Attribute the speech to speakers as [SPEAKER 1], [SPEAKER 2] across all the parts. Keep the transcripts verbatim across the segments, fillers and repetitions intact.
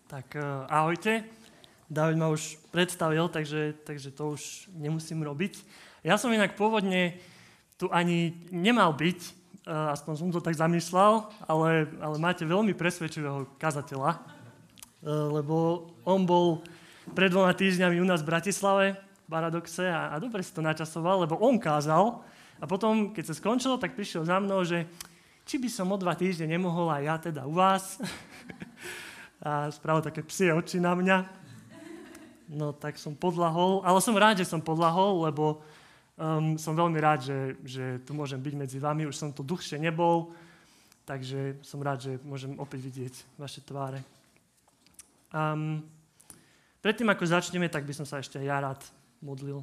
[SPEAKER 1] Tak uh, ahojte. David ma už predstavil, takže, takže to už nemusím robiť. Ja som inak pôvodne tu ani nemal byť, uh, aspoň som to tak zamýšľal, ale, ale máte veľmi presvedčivého kazateľa, uh, lebo on bol pred dvoma týždňami u nás v Bratislave, v Paradoxe, a, a dobre si to načasoval, lebo on kázal a potom, keď sa skončilo, tak prišiel za mnou, že či by som o dva týždne nemohol aj ja teda u vás. A spravil také psie oči na mňa. No tak som podľahol, ale som rád, že som podľahol, lebo um, som veľmi rád, že, že tu môžem byť medzi vami. Už som tu dlhšie nebol, takže som rád, že môžem opäť vidieť vaše tváre. Um, predtým, ako začneme, tak by som sa ešte ja rád modlil.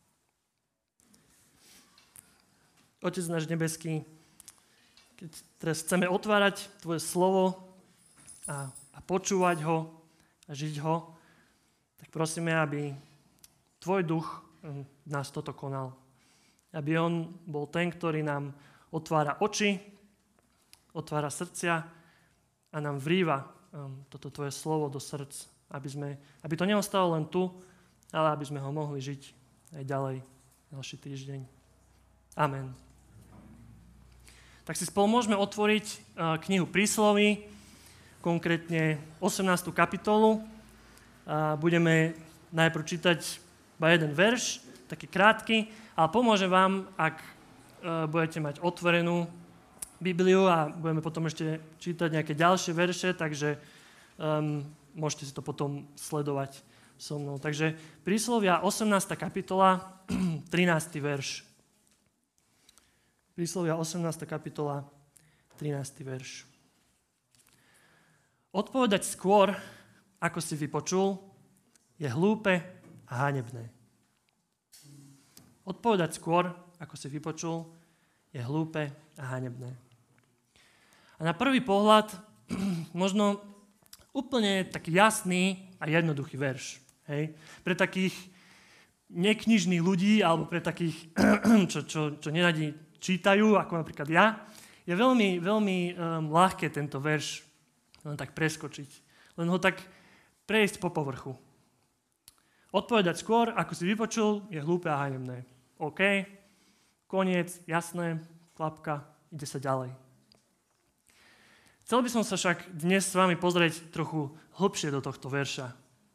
[SPEAKER 1] Otec náš nebeský, keď teraz chceme otvárať Tvoje slovo a a počúvať ho a žiť ho, tak prosíme, aby Tvoj duch v nás toto konal. Aby on bol ten, ktorý nám otvára oči, otvára srdcia a nám vrýva um, toto Tvoje slovo do srdc, aby, sme, aby to neostalo len tu, ale aby sme ho mohli žiť aj ďalej ďalší týždeň. Amen. Tak si spolu môžeme otvoriť uh, knihu Prísloví, konkrétne osemnástu kapitolu. A budeme najprv čítať iba jeden verš, taký krátky, ale pomôže vám, ak e, budete mať otvorenú Bibliu a budeme potom ešte čítať nejaké ďalšie verše, takže um, môžete si to potom sledovať so mnou. Takže Príslovia osemnásta kapitola, trinásty verš. Príslovia osemnásta kapitola, trinásty verš. Odpovedať skôr, ako si vypočul, je hlúpe a hanebné. Odpovedať skôr, ako si vypočul, je hlúpe a hanebné. A na prvý pohľad možno úplne taký jasný a jednoduchý verš. Hej? Pre takých neknižných ľudí alebo pre takých, čo, čo, čo neradi čítajú, ako napríklad ja, je veľmi, veľmi um, ľahké tento verš len tak preskočiť. Len ho tak prejsť po povrchu. Odpovedať skôr, ako si vypočul, je hlúpe a hanebné. OK, koniec, jasné, klapka, ide sa ďalej. Chcel by som sa však dnes s vami pozrieť trochu hlbšie do tohto verša.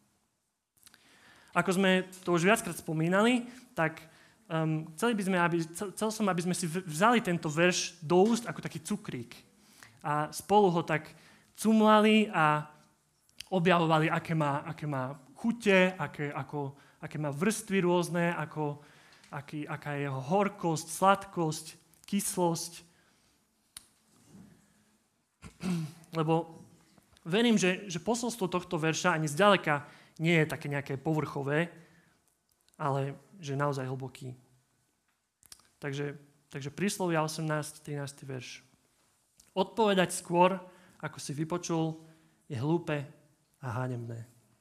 [SPEAKER 1] Ako sme to už viackrát spomínali, tak um, chceli by sme, aby, chcel som, aby sme si vzali tento verš do úst ako taký cukrík. A spolu ho tak cumlali a objavovali, aké má, aké má chute, aké, ako, aké má vrstvy rôzne, ako, aký, aká je jeho horkosť, sladkosť, kyslosť. Lebo verím, že, že posolstvo tohto verša ani zďaleka nie je také nejaké povrchové, ale že je naozaj hlboký. Takže, takže Príslovia osemnásť, trinásty verš. Odpovedať skôr, ako si vypočul, je hlúpe a hanebné.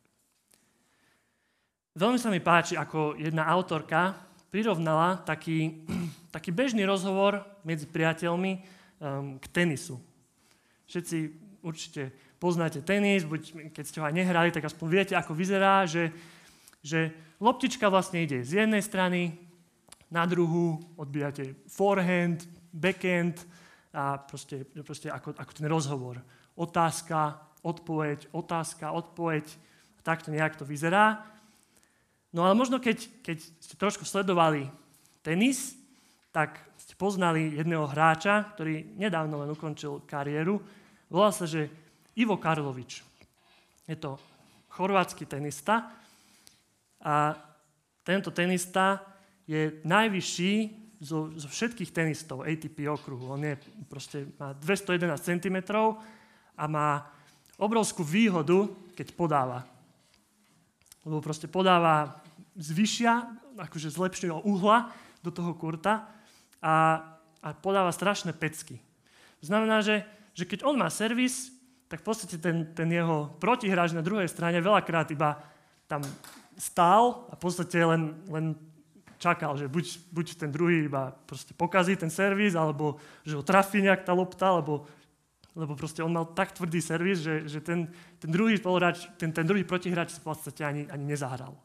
[SPEAKER 1] Veľmi sa mi páči, ako jedna autorka prirovnala taký, taký bežný rozhovor medzi priateľmi um, k tenisu. Všetci určite poznáte tenis, buď keď ste ho aj nehrali, tak aspoň viete, ako vyzerá, že, že loptička vlastne ide z jednej strany na druhú, odbíjate forehand, backhand, a proste, proste ako, ako ten rozhovor. Otázka, odpoveď, otázka, odpoveď. Takto nejak to vyzerá. No ale možno keď, keď ste trošku sledovali tenis, tak ste poznali jedného hráča, ktorý nedávno len ukončil kariéru. Volá sa, že Ivo Karlovič. Je to chorvátsky tenista a tento tenista je najvyšší Zo, zo všetkých tenistov á té pé okruhu. On je proste, má dvestojedenásť centimetrov a má obrovskú výhodu, keď podáva. Lebo proste podáva zvyšia, akože z lepšieho uhla do toho kurta a, a podáva strašné pecky. To znamená, že, že keď on má servis, tak v podstate ten, ten jeho protihráč na druhej strane veľakrát iba tam stál a v podstate len, len čakal, že buď, buď ten druhý iba proste pokazí ten servis, alebo že ho trafí nejak tá lopta, alebo, lebo proste on mal tak tvrdý servis, že, že ten, ten druhý spoluhráč, ten, ten druhý protihráč v podstate ani, ani nezahral.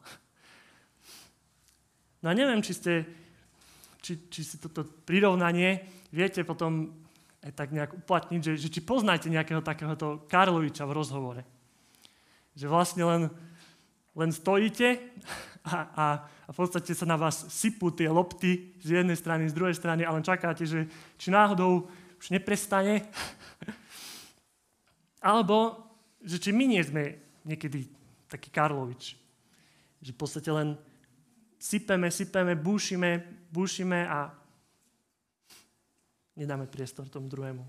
[SPEAKER 1] No a neviem, či ste, či, či si toto prirovnanie viete potom aj tak nejak uplatniť, že, že či poznáte nejakého takéhoto Karloviča v rozhovore. Že vlastne len, len stojíte a, a, a v podstate sa na vás sypú tie lopty z jednej strany, z druhej strany a len čakáte, že či náhodou už neprestane. Alebo, že či my nie sme niekedy taký Karlovič. Že v podstate len sypeme, sypeme, búšime, búšime a nedáme priestor tomu druhému.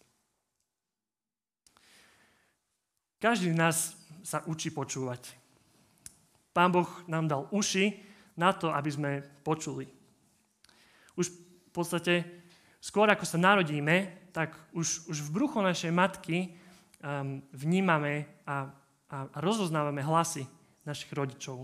[SPEAKER 1] Každý z nás sa učí počúvať. Pán Boh nám dal uši na to, aby sme počuli. Už v podstate skôr ako sa narodíme, tak už, už v bruchu našej matky um, vnímame a, a, a rozoznávame hlasy našich rodičov.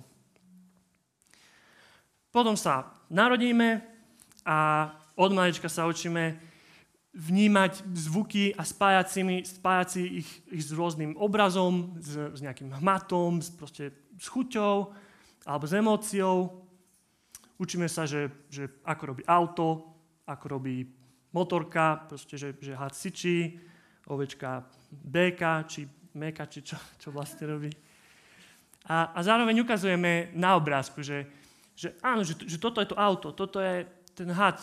[SPEAKER 1] Potom sa narodíme a od malička sa učíme vnímať zvuky a spájať, si, spájať si ich, ich s rôznym obrazom, s, s nejakým hmatom, s, proste, s chuťou alebo s emóciou. Učíme sa, že, že ako robí auto, ako robí motorka, proste, že, že had syčí, ovečka béka, či méka, či čo, čo vlastne robí. A, a zároveň ukazujeme na obrázku, že, že áno, že, že toto je to auto, toto je ten had.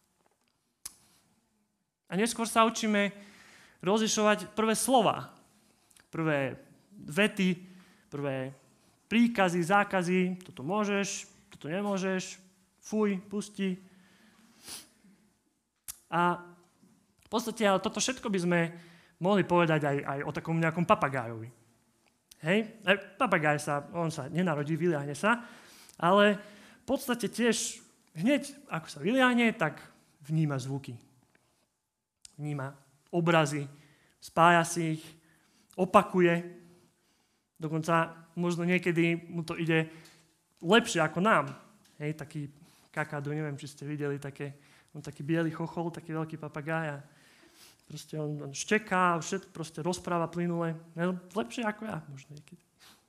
[SPEAKER 1] A neskôr sa učíme rozlišovať prvé slova, prvé vety, prvé príkazy, zákazy, toto môžeš, toto nemôžeš, fuj, pusti. A v podstate ale toto všetko by sme mohli povedať aj, aj o takom nejakom papagájovi. Hej? Papagáj sa, on sa nenarodí, vyliahne sa, ale v podstate tiež hneď, ako sa vyliahne, tak vníma zvuky. Vníma obrazy, spája si ich, opakuje. Dokonca možno niekedy mu to ide lepšie ako nám. Hej, taký kakadu, neviem, či ste videli, také, on taký biely chochol, taký veľký papagáj a proste on, on šteká, všetko proste rozpráva plynule. Lepšie ako ja, možno niekedy.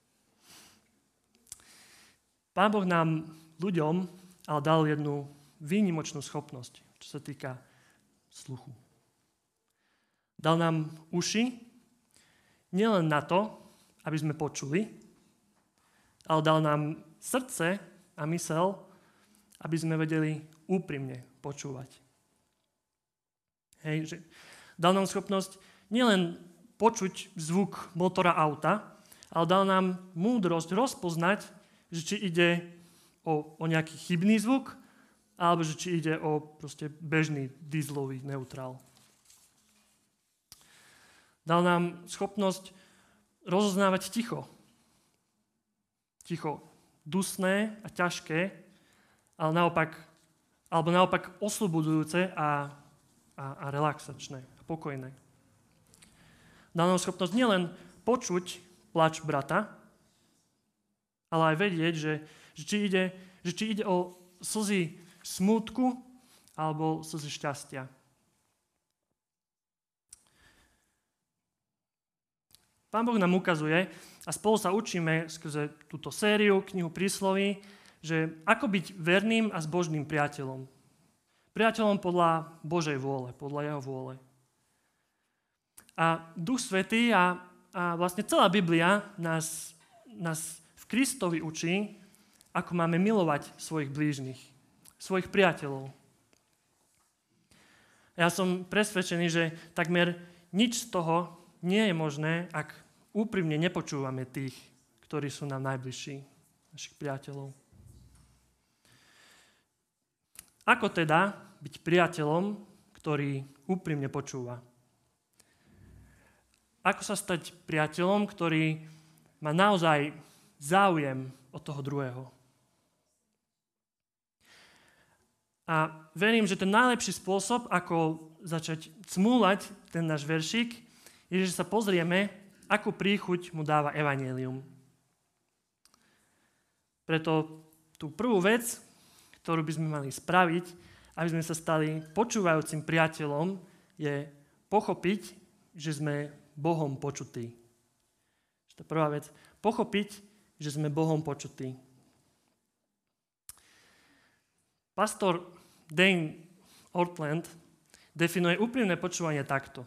[SPEAKER 1] Pán Boh nám, ľuďom, ale dal jednu výnimočnú schopnosť, čo sa týka sluchu. Dal nám uši, nielen na to, aby sme počuli, ale dal nám srdce a mysel, aby sme vedeli úprimne počúvať. Hej, že dal nám schopnosť nielen počuť zvuk motora auta, ale dal nám múdrosť rozpoznať, že či ide o, o nejaký chybný zvuk, alebo že či ide o proste bežný dieselový neutrál. Dal nám schopnosť rozoznávať ticho. Ticho dusné a ťažké, ale naopak, alebo naopak oslobodzujúce a, a, a relaxačné a pokojné. Dal nám schopnosť nielen počuť plač brata, ale aj vedieť, že, že, či, ide, že či ide o slzy smútku alebo slzy šťastia. Pán Boh nám ukazuje a spolu sa učíme skrze túto sériu, knihu prísloví, že ako byť verným a zbožným priateľom. Priateľom podľa Božej vôle, podľa jeho vôle. A Duch Svätý a, a vlastne celá Biblia nás, nás v Kristovi učí, ako máme milovať svojich blížnych, svojich priateľov. Ja som presvedčený, že takmer nič z toho nie je možné, ak úprimne nepočúvame tých, ktorí sú nám najbližší, našich priateľov. Ako teda byť priateľom, ktorý úprimne počúva? Ako sa stať priateľom, ktorý má naozaj záujem od toho druhého? A verím, že ten najlepší spôsob, ako začať cmúľať ten náš veršík, je, že sa pozrieme, akú príchuť mu dáva evanjelium. Preto tú prvú vec, ktorú by sme mali spraviť, aby sme sa stali počúvajúcim priateľom, je pochopiť, že sme Bohom počutí. To je prvá vec. Pochopiť, že sme Bohom počutí. Pastor Dane Ortlund definuje úprimné počúvanie takto.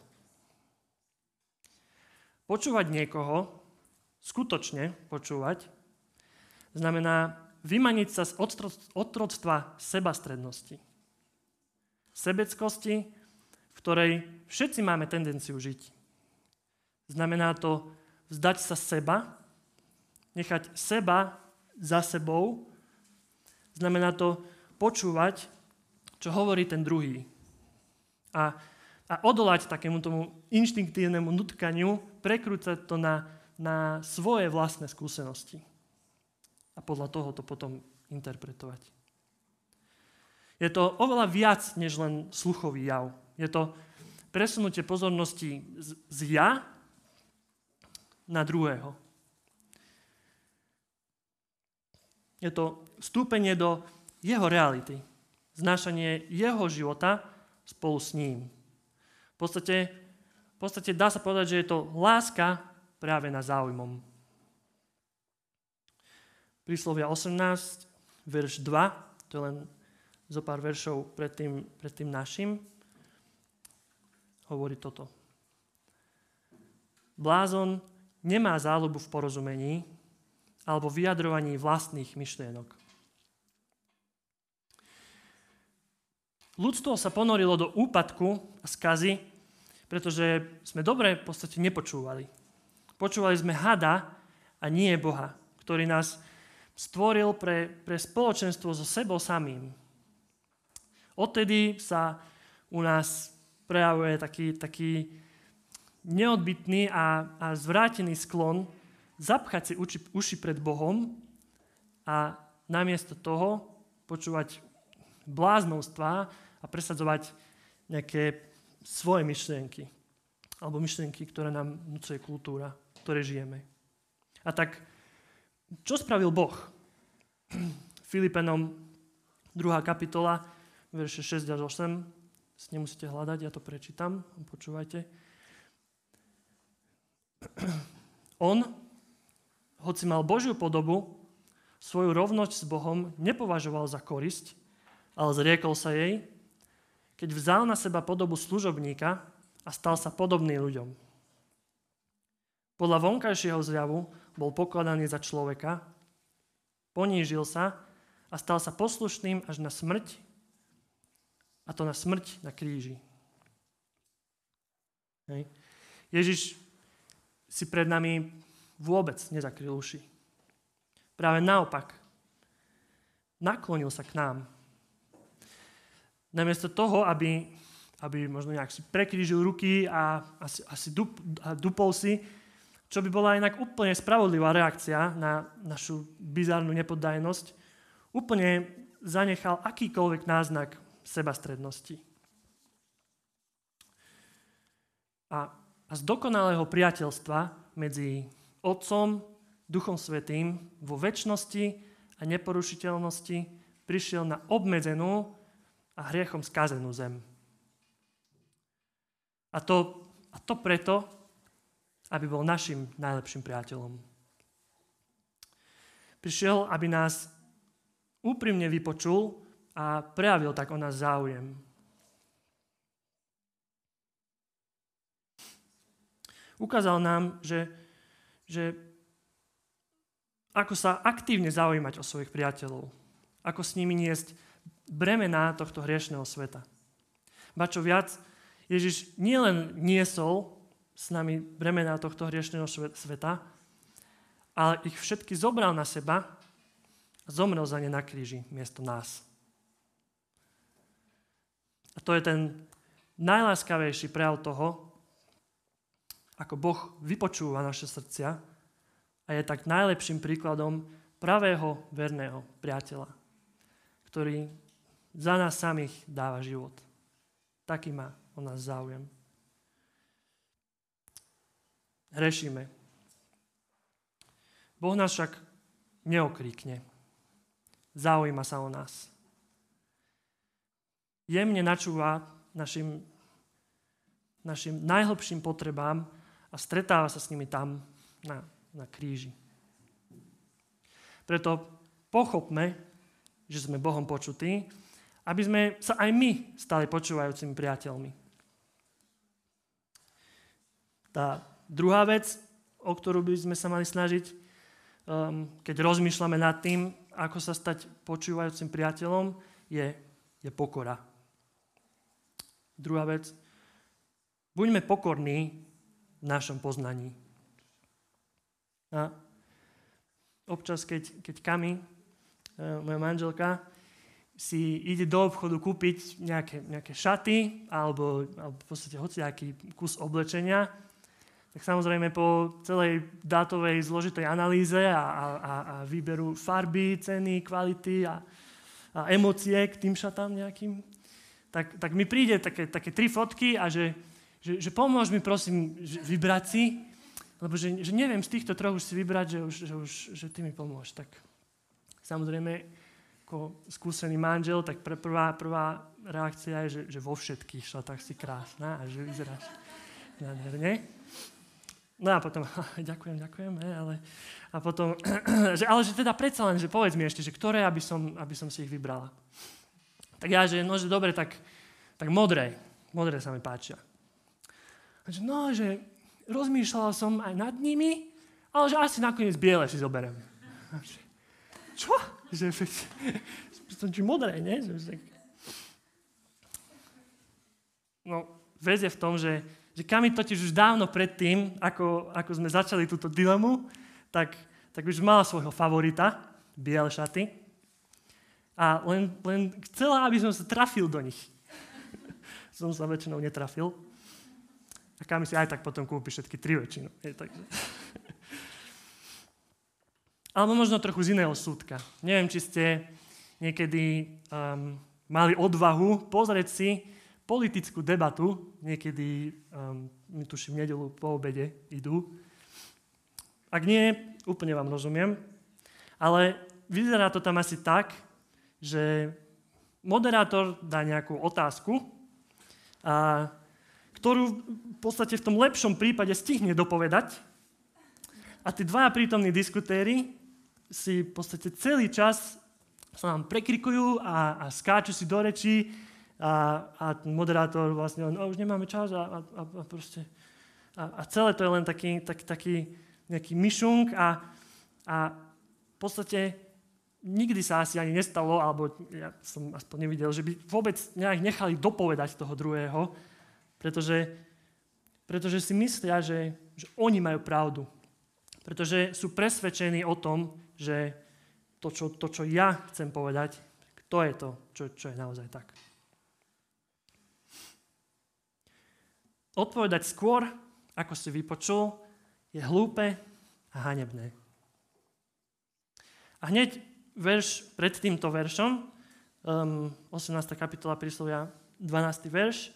[SPEAKER 1] Počúvať niekoho, skutočne počúvať, znamená vymaniť sa z otroctva sebastrednosti. Sebeckosti, v ktorej všetci máme tendenciu žiť. Znamená to vzdať sa seba, nechať seba za sebou. Znamená to počúvať, čo hovorí ten druhý. A, a odolať takému tomu inštinktívnemu nutkaniu, prekrúcať to na, na svoje vlastné skúsenosti. A podľa toho to potom interpretovať. Je to oveľa viac, než len sluchový jav. Je to presunutie pozornosti z, z ja na druhého. Je to vstúpenie do jeho reality, znášanie jeho života spolu s ním. V podstate, v podstate dá sa povedať, že je to láska práve na záujmom. Príslovia osemnásť, verš dva, to je len zo pár veršov pred tým, pred tým našim, hovorí toto. Blázon nemá záľubu v porozumení alebo vyjadrovaní vlastných myšlienok. Ľudstvo sa ponorilo do úpadku a skazy, pretože sme dobre v podstate nepočúvali. Počúvali sme hada a nie Boha, ktorý nás stvoril pre, pre spoločenstvo so sebou samým. Odtedy sa u nás prejavuje taký, taký neodbytný a, a zvrátený sklon zapchať si uši, uši pred Bohom a namiesto toho počúvať bláznovstvá a presadzovať nejaké svoje myšlienky. Alebo myšlienky, ktoré nám vnúcuje kultúra, v ktorej žijeme. A tak, čo spravil Boh? Filipenom druhá kapitola, verše šesť až osem, si nemusíte hľadať, ja to prečítam, počúvajte. On, hoci mal Božiu podobu, svoju rovnosť s Bohom nepovažoval za korisť, ale zriekol sa jej, keď vzal na seba podobu služobníka a stal sa podobný ľuďom. Podľa vonkajšieho zjavu bol pokladaný za človeka, ponížil sa a stal sa poslušným až na smrť, a to na smrť na kríži. Hej. Ježiš si pred nami vôbec nezakryl uši. Práve naopak, naklonil sa k nám. Namiesto toho, aby, aby možno nejak si prekrížil ruky a asi, asi dup, a dupol si, čo by bola inak úplne spravodlivá reakcia na našu bizárnu nepoddajnosť, úplne zanechal akýkoľvek náznak sebastrednosti. A, a z dokonalého priateľstva medzi Otcom, Duchom Svätým vo večnosti a neporušiteľnosti prišiel na obmedzenú a hriechom skazenú zem. A to, a to preto, aby bol našim najlepším priateľom. Prišiel, aby nás úprimne vypočul a prejavil tak o nás záujem. Ukázal nám, že, že ako sa aktívne zaujímať o svojich priateľov, ako s nimi niesť bremená tohto hriešného sveta. Ba čo viac, Ježiš nielen niesol s nami bremená tohto hriešného sveta, ale ich všetky zobral na seba a zomrel za ne na kríži miesto nás. A to je ten najláskavejší prejav toho, ako Boh vypočúva naše srdcia a je tak najlepším príkladom pravého, verného priateľa, ktorý za nás samých dáva život. Taký má o nás záujem. Hrešíme. Boh nás však neokríkne. Zaujíma sa o nás. Jemne načúva našim našim najhlbším potrebám a stretáva sa s nimi tam na, na kríži. Preto pochopme, že sme Bohom počutí, aby sme sa aj my stali počúvajúcimi priateľmi. Tá druhá vec, o ktorú by sme sa mali snažiť, um, keď rozmýšľame nad tým, ako sa stať počúvajúcim priateľom, je, je pokora. Druhá vec, buďme pokorní v našom poznaní. A občas, keď, keď Kami, moja manželka, si ide do obchodu kúpiť nejaké, nejaké šaty alebo, alebo v podstate hociaký kus oblečenia, tak samozrejme po celej dátovej zložitej analýze a, a, a výberu farby, ceny, kvality a, a emócie k tým šatám nejakým, tak, tak mi príde také, také tri fotky a že, že, že pomôž mi prosím vybrať si, lebo že, že neviem z týchto troch už si vybrať, že, už, že, už, že ty mi pomôž. Tak samozrejme, ako skúsený manžel, tak pr- prvá, prvá reakcia je, že, že vo všetkých šatách si krásna a že vyzeráš nádherne. No a potom, ďakujem, ďakujem, ale a potom, že, ale že teda predsa len, že povedz mi ešte, že ktoré, aby som, aby som si ich vybrala. Tak ja, že no, že dobre, tak, tak modré, modré sa mi páčia. A že no, že rozmýšľala som aj nad nimi, ale že asi nakoniec biele si zoberiem. A že, čo? Že, som či modré, nie? No, vec je v tom, že že Kami totiž už dávno predtým, ako, ako sme začali túto dilemu, tak, tak už mala svojho favorita, biele šaty. A len, len chcela, aby som sa trafil do nich. Som sa väčšinou netrafil. A Kami si aj tak potom kúpi všetky tri väčšinou. Je, takže. Alebo možno trochu z iného súdka. Neviem, či ste niekedy um, mali odvahu pozrieť si politickú debatu, niekedy, um, my tuším, v nedeľu po obede idú. Ak nie, úplne vám rozumiem, ale vyzerá to tam asi tak, že moderátor dá nejakú otázku, a, ktorú v podstate v tom lepšom prípade stihne dopovedať a tí dvaja prítomní diskutéri si v podstate celý čas sa nám prekrikujú a, a skáču si do rečí, A, a moderátor vlastne, no už nemáme čas a, a, a proste a, a celé to je len taký, tak, taký nejaký myšunk a, a v podstate nikdy sa asi ani nestalo, alebo ja som aspoň nevidel, že by vôbec nejak nechali dopovedať toho druhého, pretože, pretože si myslia, že, že oni majú pravdu. Pretože sú presvedčení o tom, že to, čo, to, čo ja chcem povedať, to je to, čo, čo je naozaj tak. Odpovedať skôr, ako si vypočul, je hlúpe a hanebné. A hneď verš pred týmto veršom, um, osemnásta kapitola príslovia, dvanásty verš,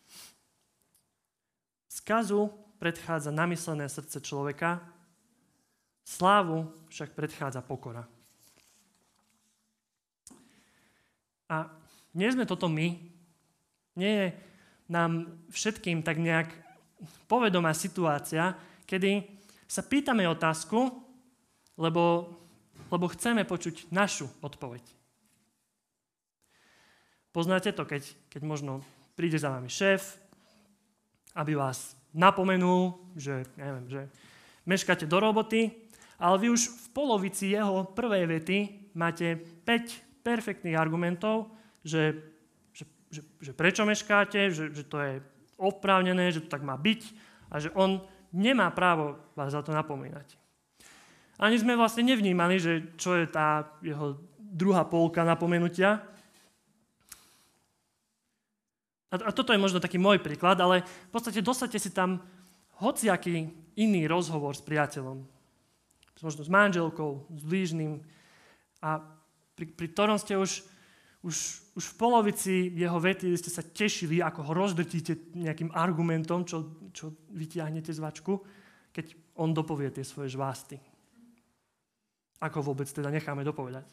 [SPEAKER 1] skazu predchádza namyslené srdce človeka, slávu však predchádza pokora. A nie sme toto my, nie je nám všetkým tak nejak povedomá situácia, kedy sa pýtame otázku, lebo, lebo chceme počuť našu odpoveď. Poznáte to, keď, keď možno príde za vami šéf, aby vás napomenul, že, neviem, že meškáte do roboty, ale vy už v polovici jeho prvej vety máte päť perfektných argumentov, že Že, že prečo meškáte, že, že to je oprávnené, že to tak má byť a že on nemá právo vás za to napomínať. Ani sme vlastne nevnímali, že čo je tá jeho druhá polka napomenutia. A, a toto je možno taký môj príklad, ale v podstate dostaňte si tam hociaký iný rozhovor s priateľom. Možno s manželkou, s blížnym a pri, pri ktorom ste už Už, už v polovici jeho vety ste sa tešili, ako ho rozdrtíte nejakým argumentom, čo, čo vytiahnete z vačku, keď on dopovie tie svoje žvásty. Ako vôbec teda necháme dopovedať.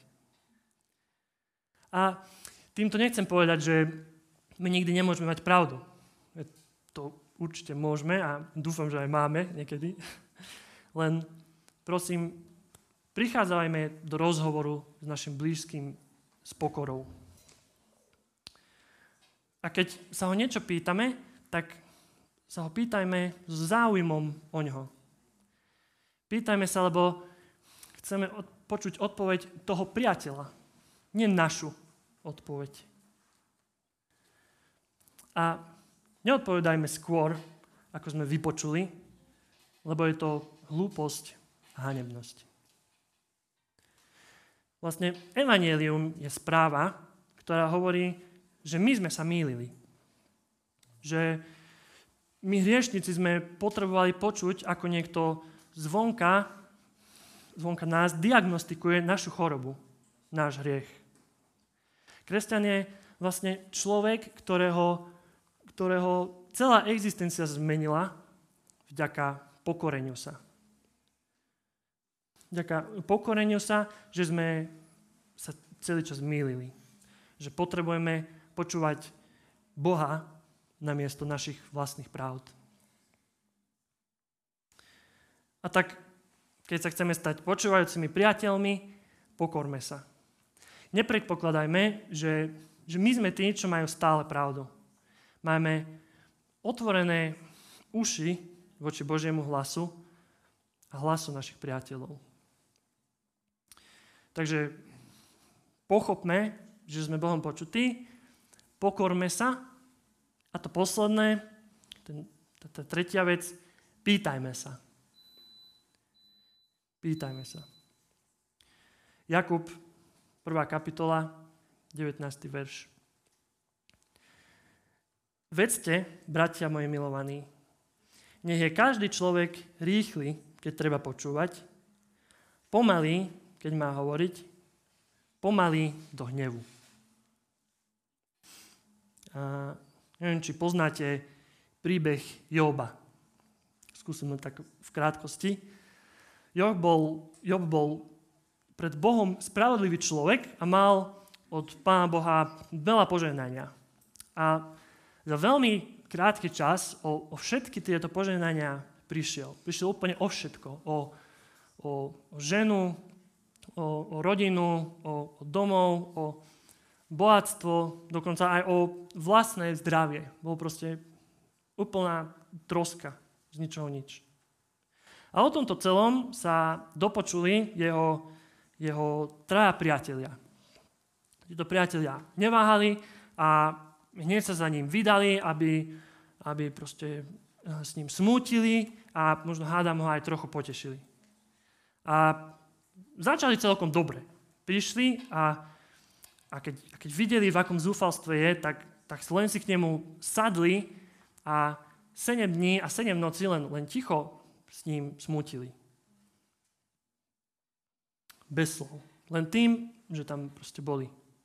[SPEAKER 1] A týmto nechcem povedať, že my nikdy nemôžeme mať pravdu. To určite môžeme a dúfam, že aj máme niekedy. Len prosím, prichádzajme do rozhovoru s našim blízkym s pokorou. A keď sa ho niečo pýtame, tak sa ho pýtajme s záujmom o ňoho. Pýtajme sa, lebo chceme od- počuť odpoveď toho priateľa, nie našu odpoveď. A neodpovedajme skôr, ako sme vypočuli, lebo je to hlúposť a hanebnosť. Vlastne evanjelium je správa, ktorá hovorí, že my sme sa mýlili. Že my hriešnici sme potrebovali počuť, ako niekto zvonka, zvonka nás diagnostikuje našu chorobu, náš hriech. Kresťan je vlastne človek, ktorého, ktorého celá existencia zmenila vďaka pokoreniu sa. Vďaka pokoreniu sa, že sme sa celý čas mýlili. Že potrebujeme počúvať Boha namiesto našich vlastných pravd. A tak, keď sa chceme stať počúvajúcimi priateľmi, pokorme sa. Nepredpokladajme, že, že my sme tí, čo majú stále pravdu. Máme otvorené uši voči Božiemu hlasu a hlasu našich priateľov. Takže pochopme, že sme Bohom počutí, pokorme sa a to posledné, ten, tá tretia vec, pýtajme sa. Pýtajme sa. Jakub, prvá kapitola, devätnásty verš. Vedzte, bratia moji milovaní, nech je každý človek rýchly, keď treba počúvať, pomalý, keď má hovoriť, pomalý do hnevu. A neviem, či poznáte príbeh Joba. Skúsim len tak v krátkosti. Job bol, Job bol pred Bohom spravodlivý človek a mal od Pána Boha veľa požehnania. A za veľmi krátky čas o, o všetky tieto požehnania prišiel. Prišiel úplne o všetko. O, o, o ženu, o, o rodinu, o, o domov, o bohatstvo, dokonca aj o vlastné zdravie. Bol proste úplná troska, z ničoho nič. A o tomto celom sa dopočuli jeho, jeho traja priatelia. Títo priatelia neváhali a hneď sa za ním vydali, aby, aby proste s ním smútili a možno hádam ho aj trochu potešili. A začali celkom dobre. Prišli a A keď, a keď videli, v akom zúfalstve je, tak, tak len si k nemu sadli a sedem dní a sedem nocí len, len ticho s ním smútili. Bez slov. Len tým, že tam proste boli.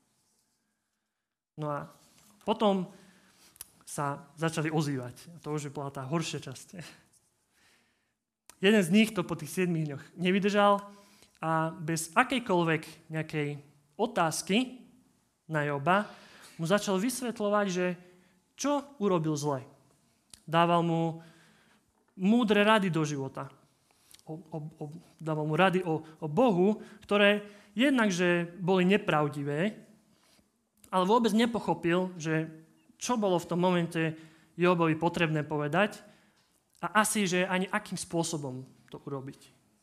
[SPEAKER 1] No a potom sa začali ozývať. A to už bola tá horšia časť. Jeden z nich to po tých siedmich dňoch nevydržal a bez akejkoľvek nejakej otázky na Joba mu začal vysvetľovať, že čo urobil zle. Dával mu múdre rady do života. O, o, o, dával mu rady o, o Bohu, ktoré jednakže boli nepravdivé, ale vôbec nepochopil, že čo bolo v tom momente Jobovi potrebné povedať a asi, že ani akým spôsobom to urobiť.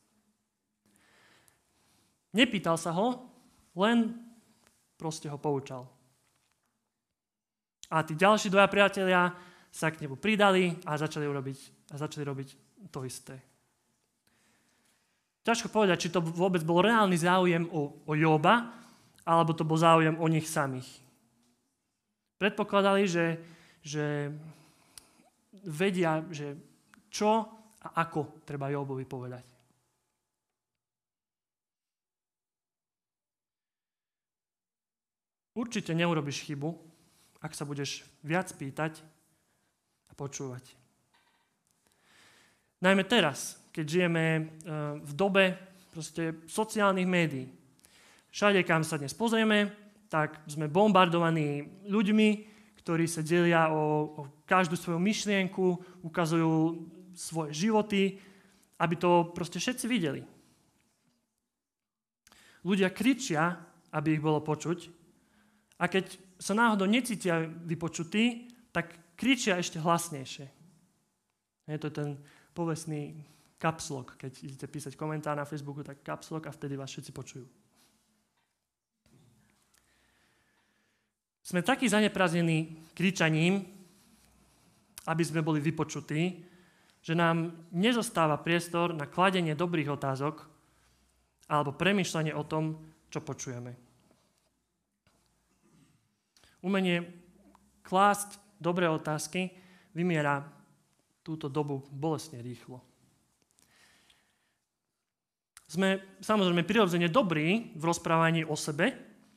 [SPEAKER 1] Nepýtal sa ho, len proste ho poučal. A tí ďalší dvaja priatelia sa k nemu pridali a začali robiť, a začali robiť to isté. Ťažko povedať, či to vôbec bol reálny záujem o, o Joba, alebo to bol záujem o nich samých. Predpokladali, že, že vedia, že čo a ako treba Jobovi povedať. Určite neurobíš chybu, ak sa budeš viac pýtať a počúvať. Najmä teraz, keď žijeme v dobe proste sociálnych médií. Všade, kam sa dnes pozrieme, tak sme bombardovaní ľuďmi, ktorí sa delia o, o každú svoju myšlienku, ukazujú svoje životy, aby to proste všetci videli. Ľudia kričia, aby ich bolo počuť, a keď sa náhodou necítia vypočutí, tak kričia ešte hlasnejšie. Je to ten povestný caps lock. Keď idete písať komentár na Facebooku, tak caps lock a vtedy vás všetci počujú. Sme takí zaneprázdnení kričaním, aby sme boli vypočutí, že nám nezostáva priestor na kladenie dobrých otázok alebo premýšľanie o tom, čo počujeme. Umenie klásť dobré otázky vymiera túto dobu bolestne rýchlo. Sme samozrejme prirodzene dobrí v rozprávaní o sebe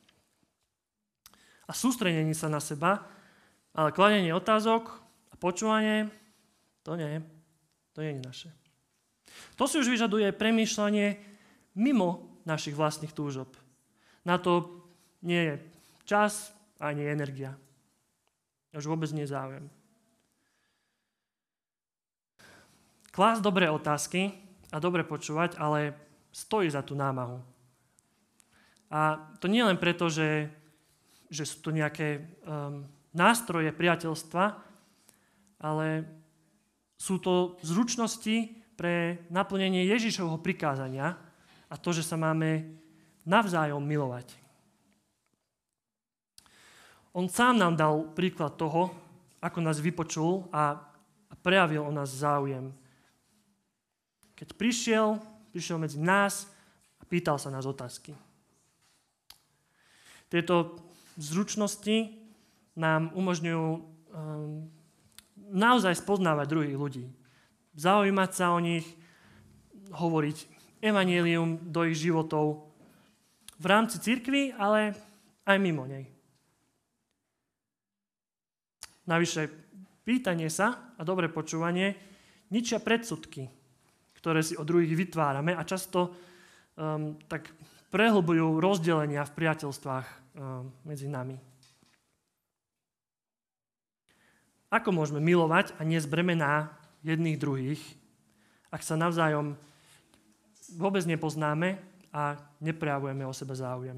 [SPEAKER 1] a sústredení sa na seba, ale kladenie otázok a počúvanie, to nie, to nie je naše. To si už vyžaduje premýšľanie mimo našich vlastných túžob. Na to nie je čas ani energia. Už vôbec nie je záujem. Klásť dobré otázky a dobre počúvať, ale stojí za tú námahu. A to nie len preto, že, že sú to nejaké um, nástroje priateľstva, ale sú to zručnosti pre naplnenie Ježišovho prikázania a to, že sa máme navzájom milovať. On sám nám dal príklad toho, ako nás vypočul a, a prejavil o nás záujem. Keď prišiel, prišiel medzi nás a pýtal sa nás otázky. Tieto zručnosti nám umožňujú um, naozaj spoznávať druhých ľudí. Zaujímať sa o nich, hovoriť evanjelium do ich životov v rámci cirkvi, ale aj mimo nej. Navyše, pýtanie sa a dobré počúvanie ničia predsudky, ktoré si o druhých vytvárame a často um, tak prehlbujú rozdelenia v priateľstvách um, medzi nami. Ako môžeme milovať a niesť bremená jedných druhých, ak sa navzájom vôbec nepoznáme a neprejavujeme o sebe záujem?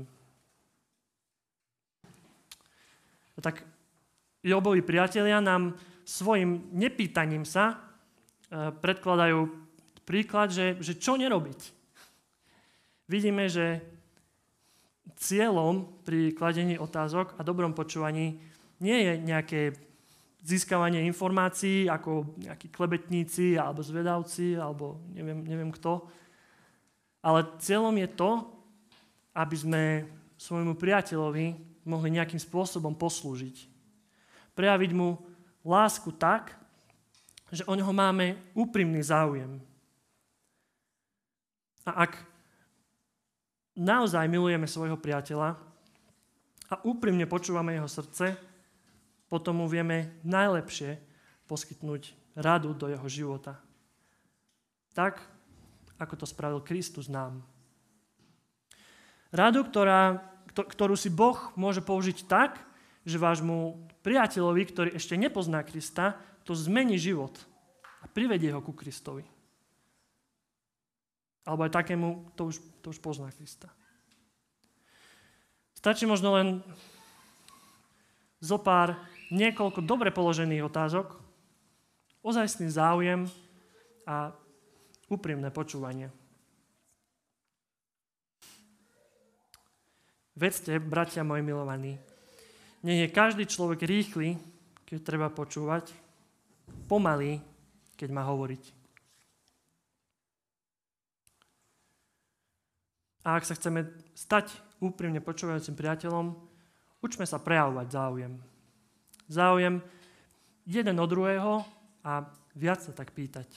[SPEAKER 1] A tak Jobovi priatelia nám svojim nepýtaním sa e, predkladajú príklad, že, že čo nerobiť. Vidíme, že cieľom pri kladení otázok a dobrom počúvaní nie je nejaké získavanie informácií ako nejakí klebetníci alebo zvedavci alebo neviem, neviem kto, ale cieľom je to, aby sme svojmu priateľovi mohli nejakým spôsobom poslúžiť. Prejaviť mu lásku tak, že o neho máme úprimný záujem. A ak naozaj milujeme svojho priateľa a úprimne počúvame jeho srdce, potom mu vieme najlepšie poskytnúť radu do jeho života. Tak, ako to spravil Kristus nám. Radu, ktorá, ktorú si Boh môže použiť tak, že vášmu priateľovi, ktorý ešte nepozná Krista, to zmení život a privedie ho ku Kristovi. Alebo aj takému, to už, to už pozná Krista. Stačí možno len zopár niekoľko dobre položených otázok, ozajstný záujem a úprimné počúvanie. Vedzte, bratia moji milovaní, nech je každý človek rýchly, keď treba počúvať, pomalý, keď má hovoriť. A ak sa chceme stať úprimne počúvajúcim priateľom, učme sa prejavovať záujem. Záujem jeden od druhého a viac sa tak pýtať.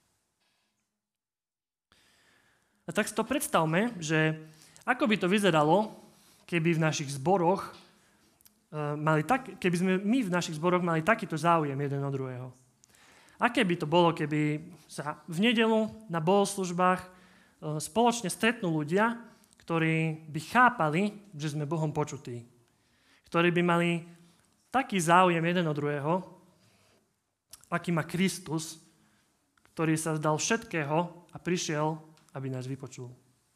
[SPEAKER 1] A tak si to predstavme, že ako by to vyzeralo, keby v našich zboroch mali tak, keby sme my v našich zboroch mali takýto záujem jeden od druhého. Aké by to bolo, keby sa v nedeľu na bohoslúžbách spoločne stretnú ľudia, ktorí by chápali, že sme Bohom počutí. Ktorí by mali taký záujem jeden od druhého, aký má Kristus, ktorý sa vzdal všetkého a prišiel, aby nás vypočul.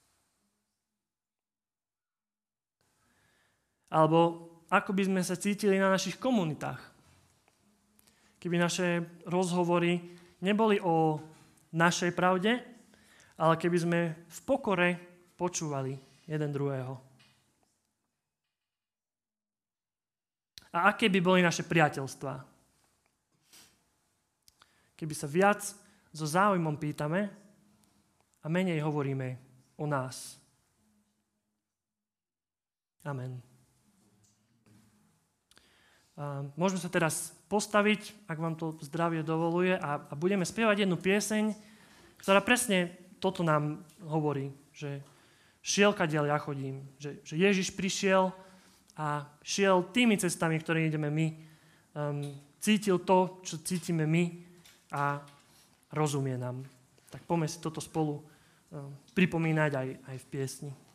[SPEAKER 1] Alebo ako by sme sa cítili na našich komunitách. Keby naše rozhovory neboli o našej pravde, ale keby sme v pokore počúvali jeden druhého. A aké by boli naše priateľstvá? Keby sa viac so záujmom pýtame a menej hovoríme o nás. Amen. A môžeme sa teraz postaviť, ak vám to zdravie dovoluje, a, a budeme spievať jednu pieseň, ktorá presne toto nám hovorí, že šiel, kadiaľ ja chodím, že, že Ježiš prišiel a šiel tými cestami, ktoré ideme my, um, cítil to, čo cítime my a rozumie nám. Tak poďme si toto spolu um, pripomínať aj, aj v piesni.